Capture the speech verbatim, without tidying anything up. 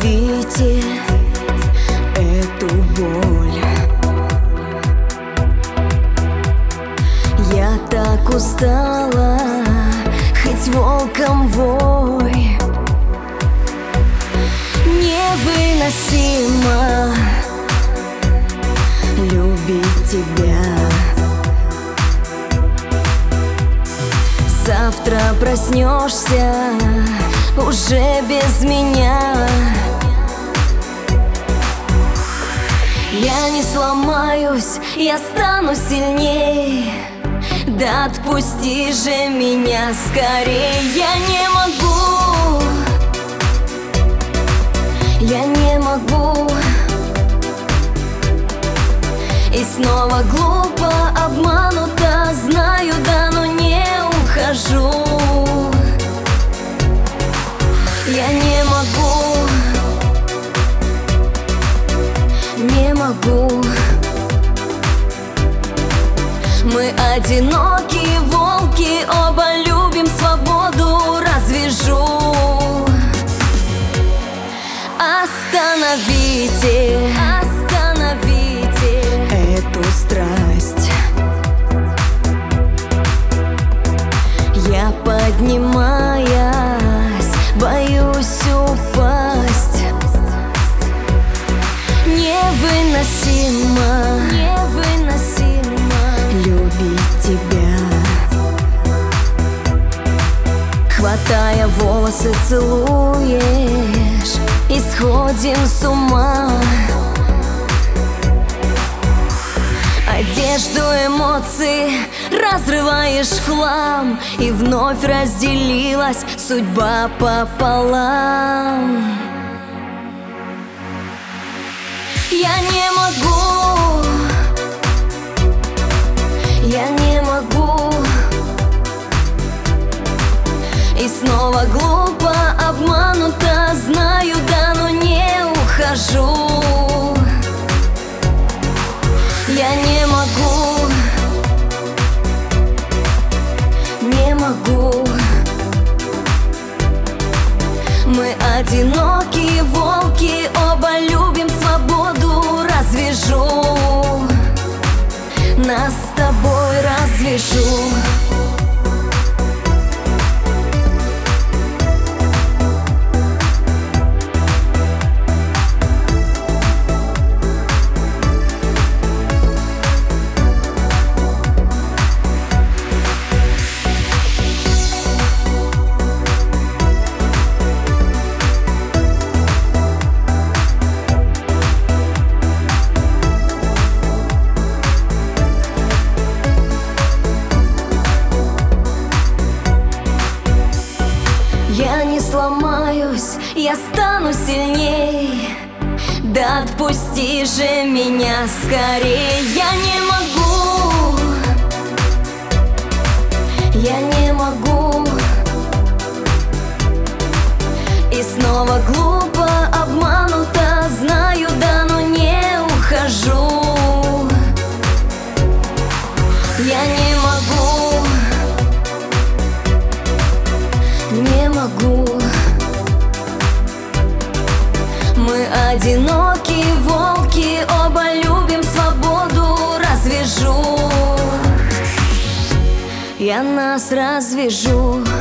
остановите эту боль. Я так устала, хоть волком вой. Невыносимо любить тебя. Завтра проснешься уже без меня. Я не сломаюсь, я стану сильней. Да отпусти же меня скорей. Я не могу, я не могу. И снова глупо, обманута, знаю, да, но не ухожу. Я не могу, не могу. Мы одинокие волки, оба любим свободу, развяжу. Остановите, остановите эту страсть. Я, поднимаясь, боюсь упасть. Невыносимо, невыносимо любить тебя. Хватая волосы, целуешь, и сходим с ума. Одежду, эмоции разрываешь в хлам, и вновь разделилась судьба пополам. Я не могу, я не могу. И снова глупо, обманута, знаю, да, но не ухожу. Я не могу, не могу. Мы одинокие волки, оба любим свободу, развяжу. Нас с тобой развяжу. Я не сломаюсь, я стану сильней. Да отпусти же меня скорей. Я не могу, я не могу. И снова глупо, обманута, знаю, да, но не ухожу. Я не могу, не могу. Мы одинокие волки, оба любим свободу, развяжу. Я нас развяжу.